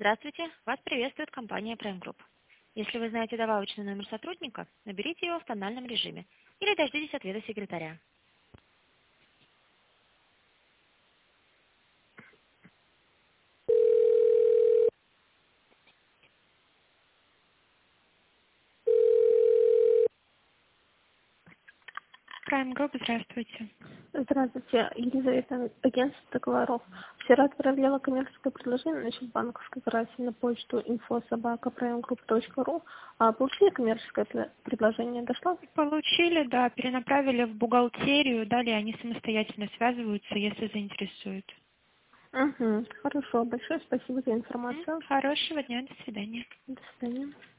Здравствуйте, вас приветствует компания Prime Group. Если вы знаете добавочный номер сотрудника, наберите его в тональном режиме или дождитесь ответа секретаря. Prime Group, здравствуйте. Здравствуйте, Елизавета, агентство договоров. Вчера отправляла коммерческое предложение насчет банковской гарантии на почту info@primegroup.ru. Получили коммерческое предложение? Дошло? Получили, да, перенаправили в бухгалтерию, далее они самостоятельно связываются, если заинтересуют. Угу. Хорошо, большое спасибо за информацию. Хорошего дня, до свидания. До свидания.